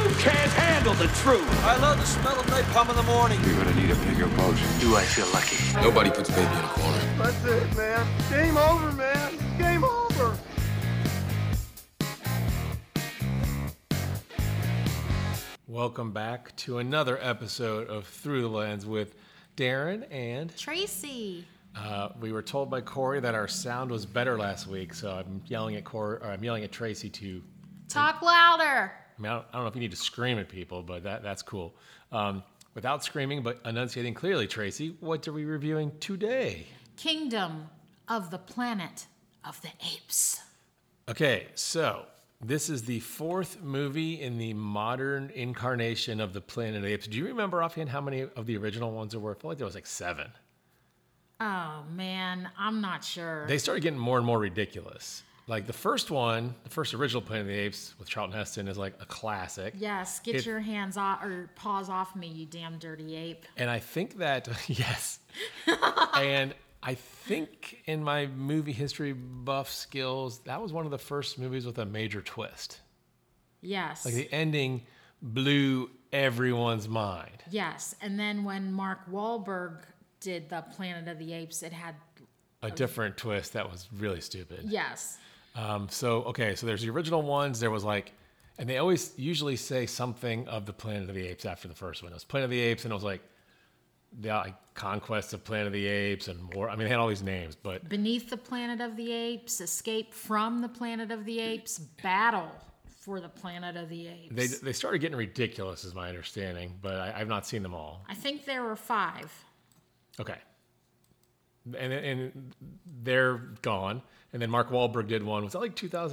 can't handle the truth. I love the smell of napalm in the morning. You're gonna need a bigger boat. Do I feel lucky? Nobody puts baby in a corner. That's it, man. Game over, man. Game over. Welcome back to another episode of Through the Lens with Darren and Tracy. we were told by Corey that our sound was better last week, so I'm yelling at Tracy to Talk louder. I mean, I don't know if you need to scream at people, but that's cool. Without screaming, but enunciating clearly, Tracy, what are we reviewing today? Kingdom of the Planet of the Apes. Okay, so this is the fourth movie in the modern incarnation of the Planet of the Apes. Do you remember offhand how many of the original ones there were? I feel like there was like 7. Oh, man, I'm not sure. They started getting more and more ridiculous. Like the first one, the first original Planet of the Apes with Charlton Heston is like a classic. Yes, get your hands off or paws off me, you damn dirty ape. And I think that, yes. And I think in my movie history buff skills, that was one of the first movies with a major twist. Yes. Like the ending blew everyone's mind. Yes, and then when Mark Wahlberg did the Planet of the Apes, it had A different twist that was really stupid. yes. So there's the original ones. There was like, and they always usually say something of the Planet of the Apes after the first one. It was Planet of the Apes, and it was like the Conquest of Planet of the Apes and more. I mean, they had all these names, but Beneath the Planet of the Apes, Escape from the Planet of the Apes, Battle for the Planet of the Apes. they started getting ridiculous, is my understanding. But I've not seen them all. I think there were 5. Okay. And they're gone. And then Mark Wahlberg did one. Was that like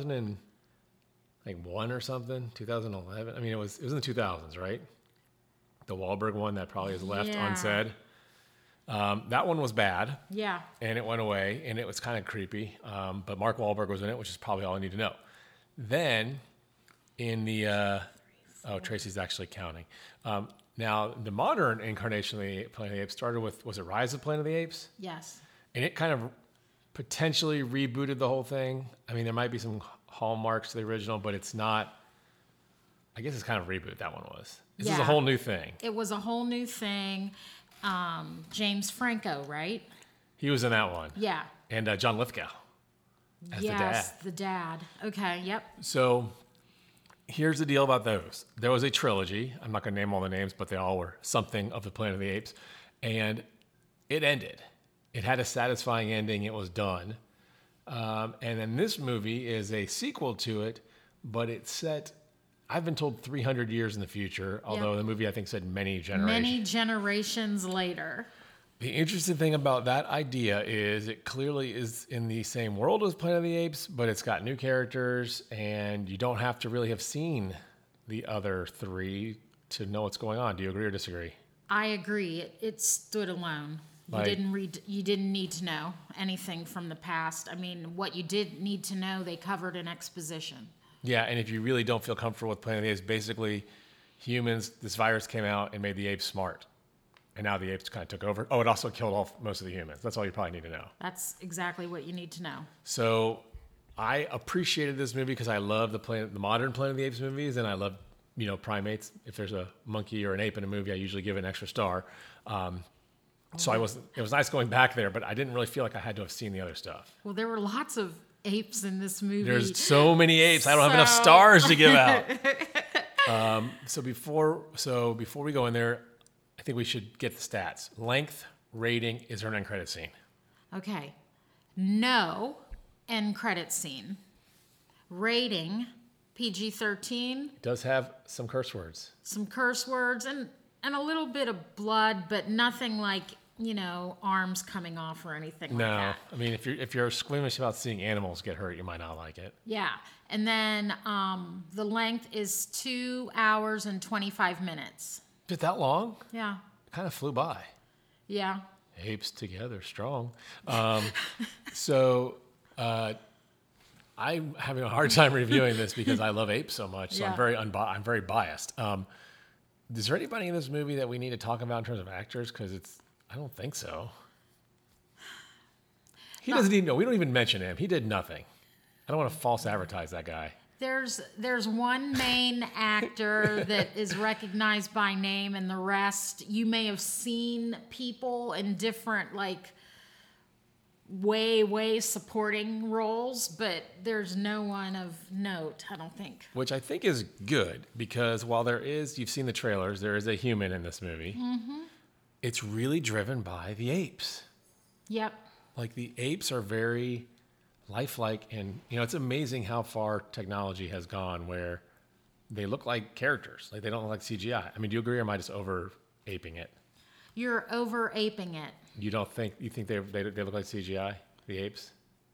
2001 or something? 2011? I mean, it was in the 2000s, right? The Wahlberg one that probably is left Yeah. unsaid. That one was bad. Yeah. And it went away, and it was kind of creepy. But Mark Wahlberg was in it, which is probably all I need to know. Then in the... Tracy's actually counting. Now, the modern incarnation of the Planet of the Apes started with, was it Rise of Planet of the Apes? Yes. And it kind of potentially rebooted the whole thing. I mean, there might be some hallmarks to the original, but it's not, I guess it's kind of reboot, that one was. This is a Yeah. whole new thing. It was a whole new thing. James Franco, right? He was in that one. Yeah. And John Lithgow as the dad. Yes, the dad. Okay, yep. So here's the deal about those. There was a trilogy. I'm not going to name all the names, but they all were something of the Planet of the Apes. And it ended. It had a satisfying ending. It was done. And then this movie is a sequel to it, but it's set, I've been told 300 years in the future, although the movie I think said many generations. Many generations later. The interesting thing about that idea is it clearly is in the same world as Planet of the Apes, but it's got new characters, and you don't have to really have seen the other 3 to know what's going on. Do you agree or disagree? I agree. It stood alone. You Like- You didn't need to know anything from the past. I mean, what you did need to know, they covered in exposition. Yeah, and if you really don't feel comfortable with Planet of the Apes, basically humans, this virus came out and made the apes smart. And now the apes kind of took over. Oh, it also killed off most of the humans. That's all you probably need to know. That's exactly what you need to know. So I appreciated this movie because I love the modern Planet of the Apes movies, and I love, primates. If there's a monkey or an ape in a movie, I usually give it an extra star. So it was nice going back there, but I didn't really feel like I had to have seen the other stuff. Well, there were lots of apes in this movie. There's so many apes. I don't have enough So- stars to give out. So before we go in there, I think we should get the stats. Length, rating, is there an end credit scene? Okay. No end credit scene. Rating, PG-13. It does have some curse words. Some curse words and a little bit of blood, but nothing like, arms coming off or anything like No, that. I mean, if you're squeamish about seeing animals get hurt, you might not like it. Yeah. And then the length is 2 hours and 25 minutes. Is it that long? Yeah. It kind of flew by. Yeah. Apes together, strong. I'm having a hard time reviewing this because I love apes so much. So Yeah. I'm very biased. Is there anybody in this movie that we need to talk about in terms of actors? Because I don't think so. He doesn't even know. We don't even mention him. He did nothing. I don't want to false advertise that guy. there's one main actor that is recognized by name, and the rest you may have seen people in different like way supporting roles, but there's no one of note, I don't think. Which I think is good, because while you've seen the trailers, there is a human in this movie. Mm-hmm. It's really driven by the apes. Yep. Like, the apes are very lifelike, and it's amazing how far technology has gone where they look like characters. Like, they don't look like CGI. I mean, do you agree, or am I just over aping it? You're over aping it. You think they look like CGI, the apes?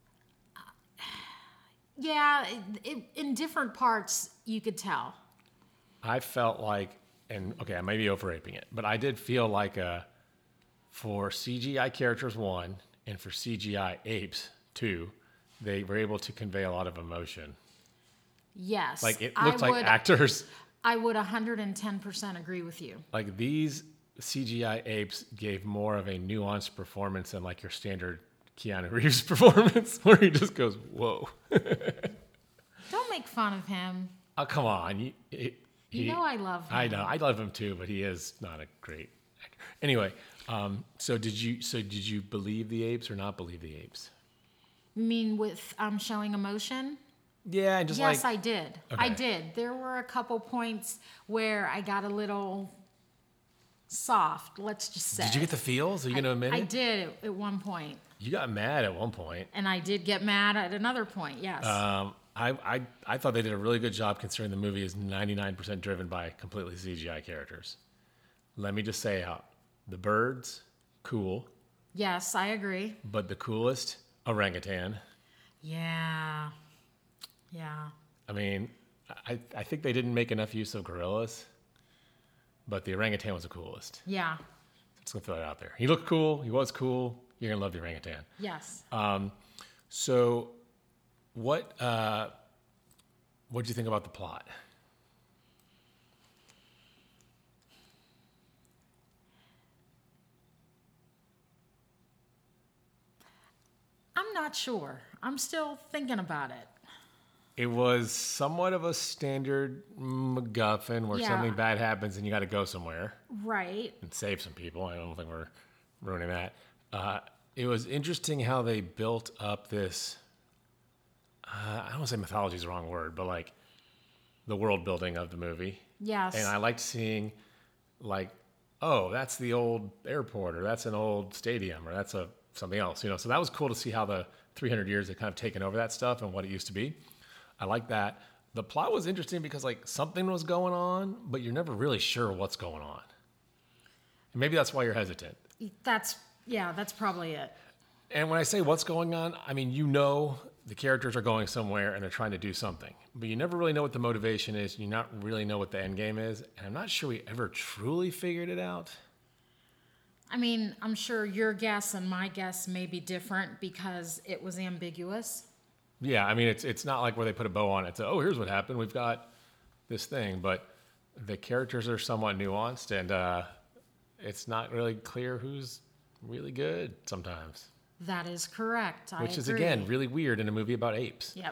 Yeah, in different parts you could tell. I felt like, and okay, I may be over aping it, but I did feel like for CGI characters 1 and for CGI apes 2, they were able to convey a lot of emotion. Yes. Like, it looks like actors. I would 110% agree with you. Like, these CGI apes gave more of a nuanced performance than like your standard Keanu Reeves performance, where he just goes, whoa. Don't make fun of him. Oh, come on. You know I love him. I know. I love him too, but he is not a great actor. Anyway, so did you believe the apes or not believe the apes? You mean with showing emotion? Yeah, and just yes, like... I did. Okay. I did. There were a couple points where I got a little soft, let's just say. Did you get the feels? Are you going to admit it? I did at one point. You got mad at one point. And I did get mad at another point, yes. I thought they did a really good job, considering the movie is 99% driven by completely CGI characters. Let me just say out. The birds, cool. Yes, I agree. But the coolest, orangutan. Yeah. I mean, I think they didn't make enough use of gorillas, but the orangutan was the coolest. Yeah. Just gonna throw that out there. He looked cool. He was cool. You're gonna love the orangutan. Yes. So, what did you think about the plot? I'm not sure. I'm still thinking about it. It was somewhat of a standard MacGuffin where something bad happens and you got to go somewhere. Right. And save some people. I don't think we're ruining that. It was interesting how they built up this, I don't want to say mythology is the wrong word, but like the world building of the movie. Yes. And I liked seeing like, oh, that's the old airport, or that's an old stadium, or that's something else. So that was cool to see how the 300 years had kind of taken over that stuff and what it used to be. I like that. The plot was interesting because like something was going on, but you're never really sure what's going on. And maybe that's why you're hesitant. That's probably it. And when I say what's going on, I mean, the characters are going somewhere and they're trying to do something, but you never really know what the motivation is. You not really know what the end game is. And I'm not sure we ever truly figured it out. I mean, I'm sure your guess and my guess may be different because it was ambiguous. Yeah, I mean, it's not like where they put a bow on it. So, here's what happened. We've got this thing, but the characters are somewhat nuanced, and it's not really clear who's really good sometimes. That is correct. Which is, agree. again, really weird in a movie about apes. Yep.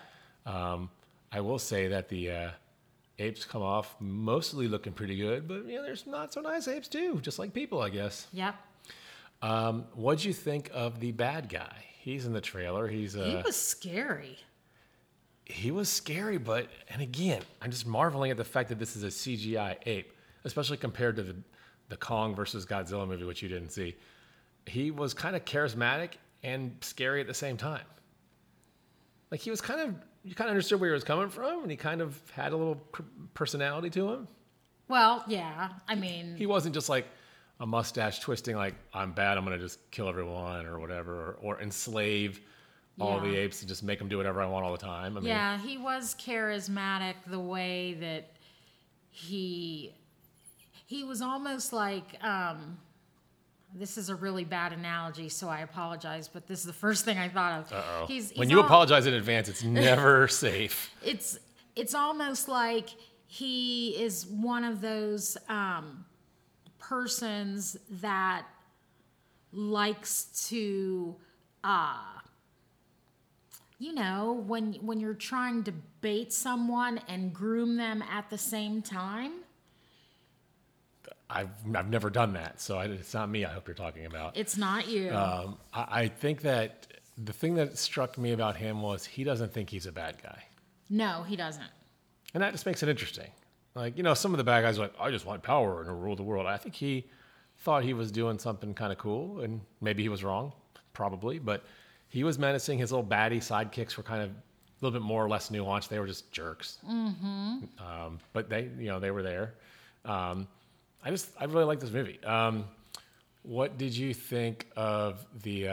I will say that the apes come off mostly looking pretty good, but there's not so nice apes too, just like people, I guess. Yep. What'd you think of the bad guy? He's in the trailer. He was scary. He was scary, and again, I'm just marveling at the fact that this is a CGI ape, especially compared to the Kong versus Godzilla movie, which you didn't see. He was kind of charismatic and scary at the same time. Like, he was you kind of understood where he was coming from, and he kind of had a little personality to him. Well, yeah, I mean... He wasn't just like a mustache twisting, like, I'm bad, I'm going to just kill everyone or whatever, or enslave all the apes and just make them do whatever I want all the time. I mean, he was charismatic the way that he was almost like, this is a really bad analogy, so I apologize, but this is the first thing I thought of. Uh-oh. He's when you apologize in advance, it's never safe. It's almost like he is one of those persons that likes to you know, when you're trying to bait someone and groom them at the same time. I've never done that, so it's not me. I hope you're talking about. It's not you. I think that the thing that struck me about him was he doesn't think he's a bad guy, No, he doesn't. and that just makes it interesting. Like, you know, some of the bad guys are like, I just want power and to rule the world. I think he thought he was doing something kind of cool, and maybe he was wrong, probably, but he was menacing. His little baddie sidekicks were kind of a little bit more or less nuanced. They were just jerks. Mm-hmm. But they were there. I really like this movie. What did you think of the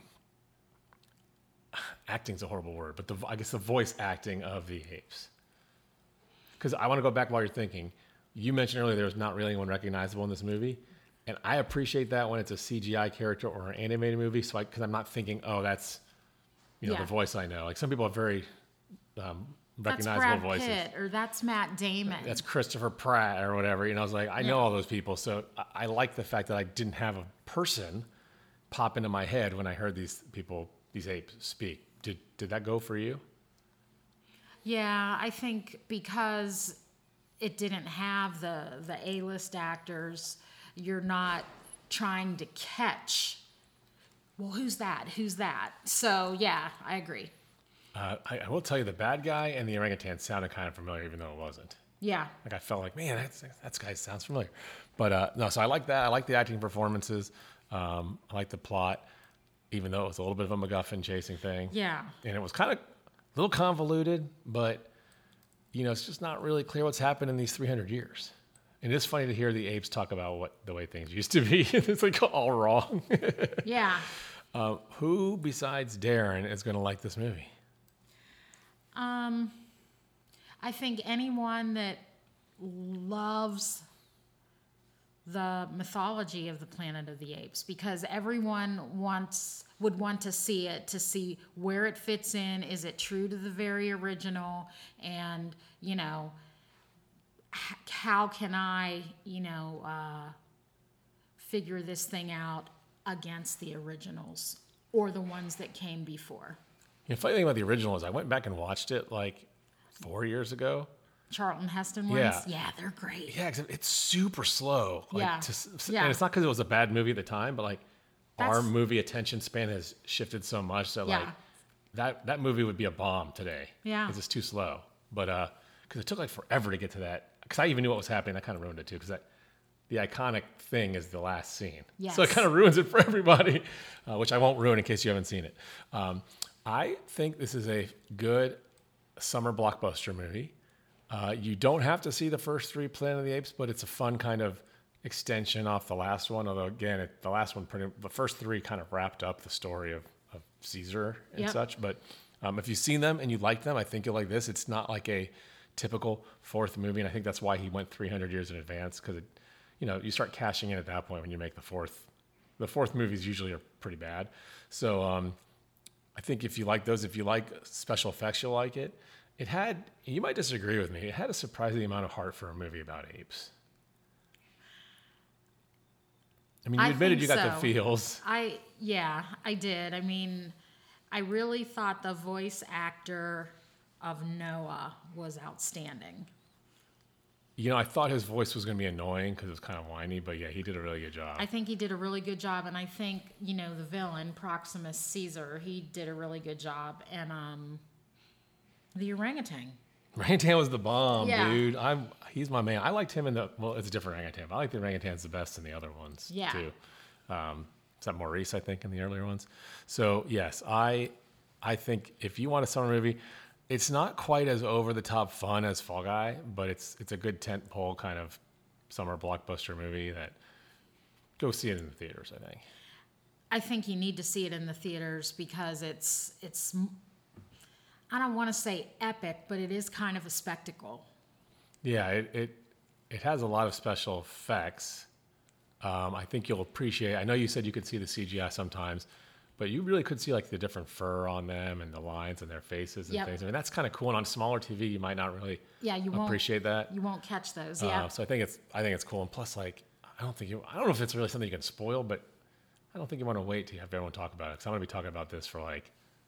acting's a horrible word, but I guess the voice acting of the apes? Because I want to go back while you're thinking. You mentioned earlier there's not really anyone recognizable in this movie, and I appreciate that when it's a CGI character or an animated movie. So because I'm not thinking, oh, that's the voice I know. Like some people have very recognizable that's Brad voices. Pitt, or that's Matt Damon. That's Christopher Pratt or whatever. I was like, I know all those people. So I like the fact that I didn't have a person pop into my head when I heard these apes speak. Did that go for you? Yeah, I think because it didn't have the A-list actors, you're not trying to catch, well, who's that? So, yeah, I agree. I will tell you, the bad guy and the orangutan sounded kind of familiar, even though it wasn't. Yeah. Like I felt like, man, that guy sounds familiar. But no, so I like that. I like the acting performances. I like the plot, even though it was a little bit of a MacGuffin chasing thing. Yeah. And it was kind of a little convoluted, but it's just not really clear what's happened in these 300 years. And it's funny to hear the apes talk about the way things used to be. It's like all wrong. Yeah. Who besides Darren is going to like this movie? I think anyone that loves the mythology of the Planet of the Apes, because everyone would want to see it, to see where it fits in. Is it true to the very original? And, how can I, figure this thing out against the originals or the ones that came before? The funny thing about the original is I went back and watched it like 4 years ago. Charlton Heston ones? Yeah, they're great. Yeah, except it's super slow. Like, Yeah. And it's not because it was a bad movie at the time, but like our movie attention span has shifted so much that like that movie would be a bomb today. Yeah. Because it's too slow. But because it took like forever to get to that. Because I even knew what was happening. That kind of ruined it too. Because the iconic thing is the last scene. Yes. So it kind of ruins it for everybody, which I won't ruin in case you haven't seen it. I think this is a good summer blockbuster movie. You don't have to see the first three Planet of the Apes, but it's a fun kind of extension off the last one. Although, again, the first three kind of wrapped up the story of Caesar and such. But if you've seen them and you like them, I think you'll like this. It's not like a typical fourth movie, and I think that's why he went 300 years in advance, because you start cashing in at that point when you make the fourth. The fourth movies usually are pretty bad. So I think if you like those, if you like special effects, you'll like it. It had, you might disagree with me, it had a surprising amount of heart for a movie about apes. I mean, you admitted you got the feels. I did. I mean, I really thought the voice actor of Noah was outstanding. I thought his voice was going to be annoying because it was kind of whiny, but yeah, he did a really good job. I think he did a really good job, and I think, the villain, Proximus Caesar, he did a really good job. And the orangutan. Orangutan was the bomb, Yeah. dude. He's my man. I liked him it's a different orangutan, but I like the orangutans the best in the other ones, too. Is that Maurice, I think, in the earlier ones? So, yes, I think if you want a summer movie, it's not quite as over-the-top fun as Fall Guy, but it's a good tentpole kind of summer blockbuster movie that go see it in the theaters, I think. I think you need to see it in the theaters because it's I don't want to say epic, but it is kind of a spectacle. Yeah, it has a lot of special effects. I think you'll appreciate. I know you said you could see the CGI sometimes, but you really could see like the different fur on them and the lines and their faces and things. I mean, that's kind of cool. And on smaller TV, you might not really appreciate that. You won't catch those. Yeah. So I think it's cool. And plus, like, I don't know if it's really something you can spoil, but I don't think you want to wait to have everyone talk about it, because I'm going to be talking about this for like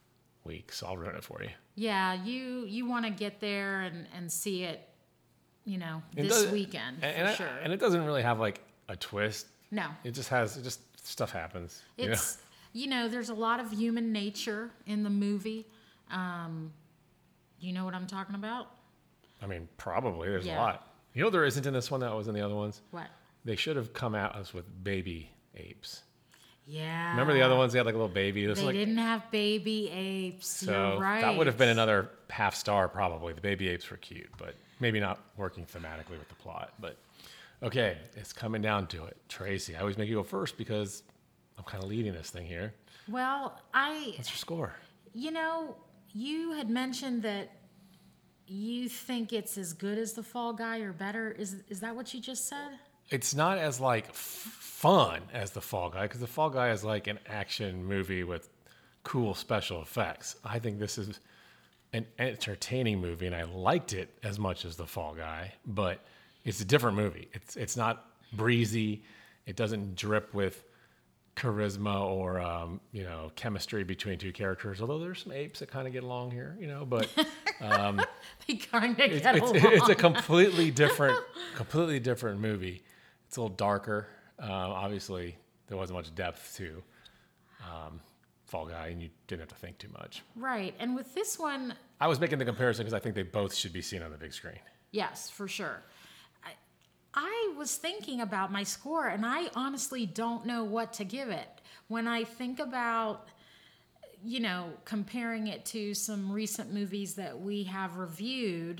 week, so I'll ruin it for you. Yeah, you want to get there and see it, It this does- weekend and for sure. And it doesn't really have like a twist. No. It just stuff happens. It's there's a lot of human nature in the movie. You know what I'm talking about? I mean, probably there's Yeah. a lot. There isn't in this one that was in the other ones. What? They should have come at us with baby apes. Yeah. Remember the other ones? They had like a little baby. This They was like, didn't have baby apes. so You're right. that would have been another half star probably. The baby apes were cute, but maybe not working thematically with the plot. But okay, it's coming down to it. Tracy, I always make you go first because I'm kind of leading this thing here. Well, What's your score? you had mentioned that you think it's as good as the Fall Guy or better. Is that what you just said? It's not as like fun as the Fall Guy because the Fall Guy is like an action movie with cool special effects. I think this is an entertaining movie, and I liked it as much as the Fall Guy, but it's a different movie. It's not breezy. It doesn't drip with charisma or chemistry between two characters. Although there's some apes that kind of get along here, but They kind of get along. it's a completely different movie. It's a little darker. Obviously, there wasn't much depth to Fall Guy, and you didn't have to think too much. Right. And with this one, I was making the comparison because I think they both should be seen on the big screen. yes, for sure. I was thinking about my score, and I honestly don't know what to give it. When I think about, comparing it to some recent movies that we have reviewed,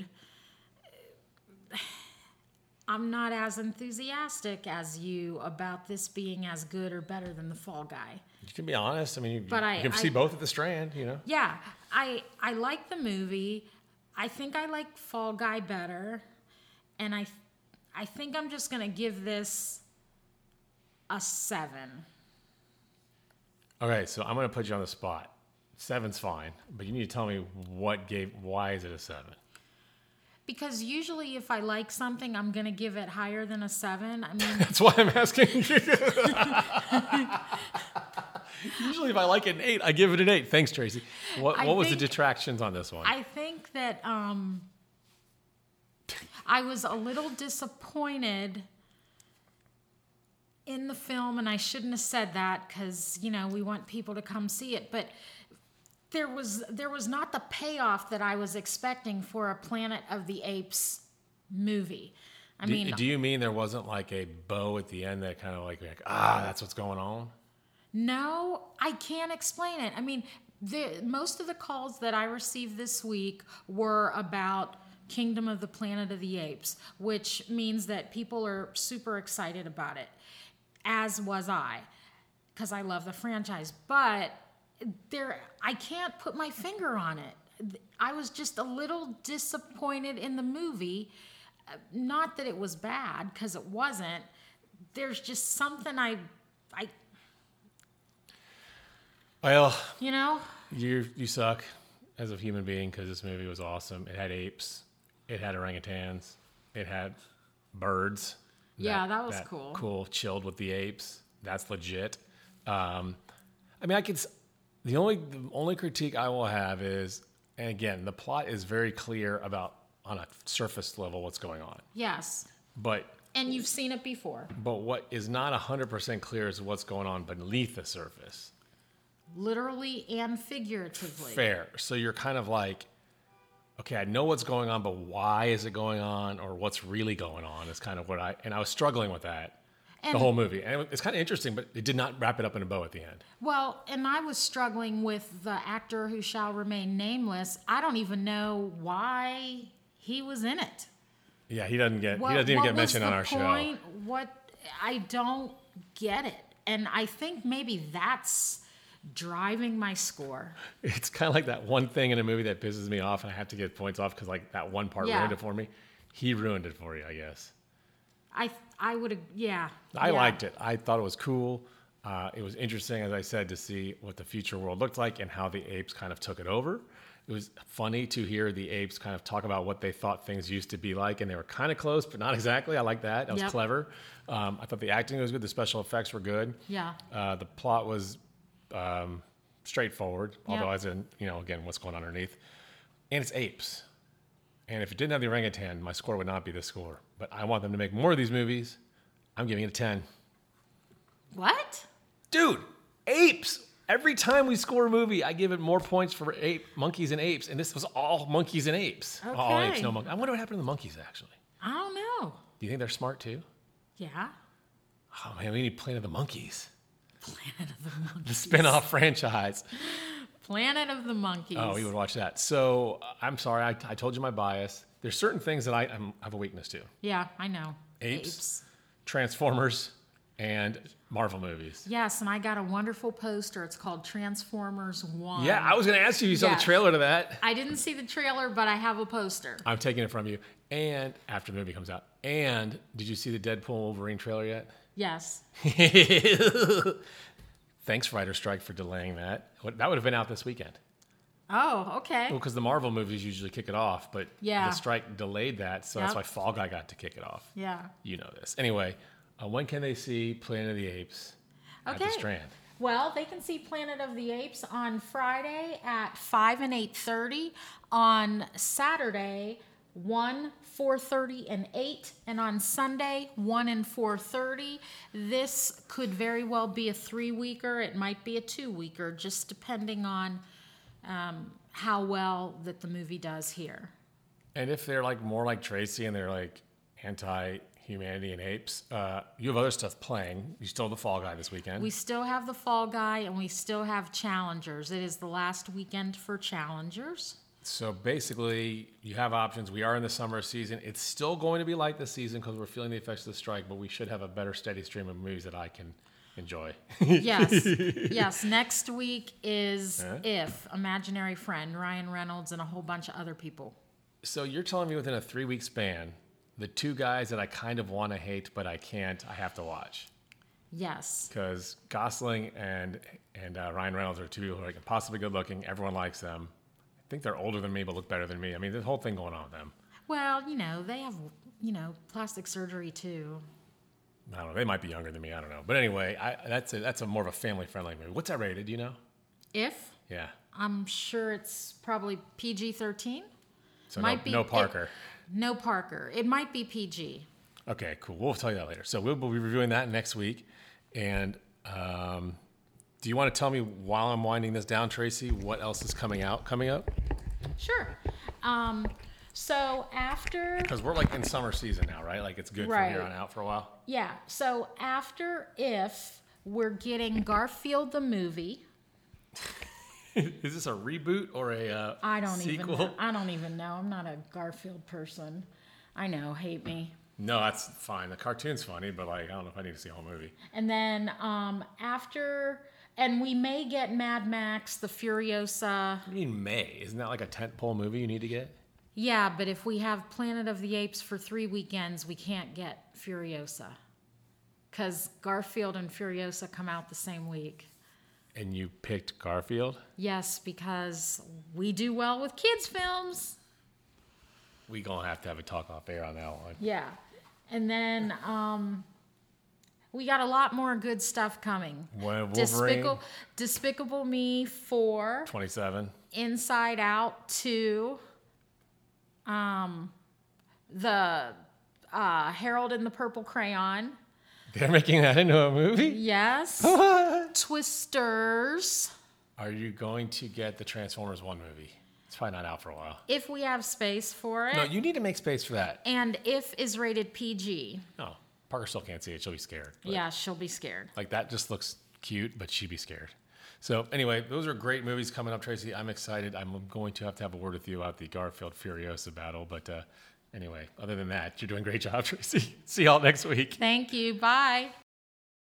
I'm not as enthusiastic as you about this being as good or better than the Fall Guy. You can be honest. I mean, you But can see both at the Strand, Yeah, I like the movie. I think I like Fall Guy better, and I think I'm just gonna give this a 7. Okay, so I'm going to put you on the spot. 7's fine, but you need to tell me why is it a 7? Because usually if I like something, I'm gonna give it higher than a 7. I mean, That's why I'm asking you. Usually if I like an 8, I give it an 8. Thanks, Tracy. What was the detractions on this one? I think that I was a little disappointed in the film, and I shouldn't have said that because we want people to come see it, but there was not the payoff that I was expecting for a Planet of the Apes movie. Do you mean there wasn't like a bow at the end that kind of like that's what's going on? No, I can't explain it. I mean, most of the calls that I received this week were about Kingdom of the Planet of the Apes, which means that people are super excited about it, as was I, because I love the franchise. But I can't put my finger on it. I was just a little disappointed in the movie. Not that it was bad, because it wasn't. There's just something Well, you suck as a human being because this movie was awesome. It had apes. It had orangutans. It had birds. Yeah, that was cool. Cool, chilled with the apes. That's legit. The only critique I will have is, and again, the plot is very clear about on a surface level what's going on. Yes. And you've seen it before. But what is not 100% clear is what's going on beneath the surface. Literally and figuratively. Fair. So you're kind of like, okay, I know what's going on, but why is it going on, or what's really going on is kind of what I was struggling with that the whole movie. And it's kind of interesting, but it did not wrap it up in a bow at the end. Well, and I was struggling with the actor who shall remain nameless. I don't even know why he was in it. Yeah, he doesn't even get mentioned on our show. I don't get it. And I think maybe that's driving my score. It's kind of like that one thing in a movie that pisses me off, and I have to get points off because like that one part ruined it for me. He ruined it for you, I guess. I would have, yeah. I liked it. I thought it was cool. It was interesting, as I said, to see what the future world looked like and how the apes kind of took it over. It was funny to hear the apes kind of talk about what they thought things used to be like, and they were kind of close, but not exactly. I like that. That was clever. I thought the acting was good. The special effects were good. Yeah. The plot was straightforward. Yeah. Although, as in, again, what's going on underneath, and it's apes. And if it didn't have the orangutan, my score would not be this score. But I want them to make more of these movies. I'm giving it a 10. What? Dude, apes. Every time we score a movie, I give it more points for monkeys and apes. And this was all monkeys and apes. Okay. All apes, no monkeys. I wonder what happened to the monkeys, actually. I don't know. Do you think they're smart, too? Yeah. Oh, man, we need Planet of the Monkeys. Planet of the Monkeys. The spin-off franchise. Planet of the Monkeys. Oh, we would watch that. So, I'm sorry. I told you my bias. There's certain things that I have a weakness to. Yeah, I know. Apes. Transformers, and Marvel movies. Yes, and I got a wonderful poster. It's called Transformers 1. Yeah, I was going to ask you if you saw Yes. the trailer to that. I didn't see the trailer, but I have a poster. I'm taking it from you. And after the movie comes out. And did you see the Deadpool Wolverine trailer yet? Yes. Thanks, Writer Strike, for delaying that. That would have been out this weekend. Oh, okay. Well, because the Marvel movies usually kick it off, but Yeah. the strike delayed that, so that's Yep. why Fall Guy got to kick it off. Yeah. You know this. Anyway, when can they see Planet of the Apes at the Okay. Strand? Well, they can see Planet of the Apes on Friday at 5 and 8:30, on Saturday 1, 4:30, and 8, and on Sunday 1 and 4:30. This could very well be a 3-weeker. It might be a 2-weeker, just depending on how well that the movie does here. And if they're like more like Tracy and they're like anti-humanity and apes, you have other stuff playing. You still have the Fall Guy this weekend. We still have the Fall Guy, and we still have Challengers. It is the last weekend for Challengers. So basically, you have options. We are in the summer season. It's still going to be like this season because we're feeling the effects of the strike, but we should have a better steady stream of movies that I can enjoy. Yes. Yes. Next week is If, Imaginary Friend, Ryan Reynolds, and a whole bunch of other people. So you're telling me within a 3-week span, the two guys that I kind of want to hate, but I can't, I have to watch. Yes. Because Gosling and Ryan Reynolds are two people who are impossibly good looking. Everyone likes them. I think they're older than me, but look better than me. I mean, the whole thing going on with them. Well, they have, plastic surgery too. I don't know. They might be younger than me. I don't know. But anyway, that's a more of a family-friendly movie. What's that rated? Do you know? If, Yeah. I'm sure it's probably PG-13. So Might be no Parker. No Parker. It might be PG. Okay, cool. We'll tell you that later. So we'll be reviewing that next week. And do you want to tell me while I'm winding this down, Tracy, what else is coming up? Sure. So after... Because we're like in summer season now, right? Like it's good from here Right. on out for a while. Yeah. So after If, we're getting Garfield the movie. Is this a reboot or a I don't sequel? even know. I don't even know. I'm not a Garfield person. I know, hate me. No, that's fine. The cartoon's funny, but like I don't know if I need to see the whole movie. And then and we may get Mad Max, the Furiosa. What do you mean May? Isn't that like a tentpole movie you need to get? Yeah, but if we have Planet of the Apes for 3 weekends, we can't get Furiosa. Because Garfield and Furiosa come out the same week. And you picked Garfield? Yes, because we do well with kids' films. We gonna have to have a talk off air on that one. Yeah. And then we got a lot more good stuff coming. Wolverine? Despicable Me 4. 27. Inside Out 2. The Harold and the Purple Crayon. They're making that into a movie? Yes. Twisters. Are you going to get the Transformers 1 movie? It's probably not out for a while. If we have space for it. No, you need to make space for that. And If is rated PG. No, Parker still can't see it. She'll be scared. But Yeah, she'll be scared. like that just looks cute, but she'd be scared. So anyway, those are great movies coming up, Tracy. I'm excited. I'm going to have a word with you about the Garfield Furiosa battle. But anyway, other than that, you're doing a great job, Tracy. See y'all next week. Thank you. Bye.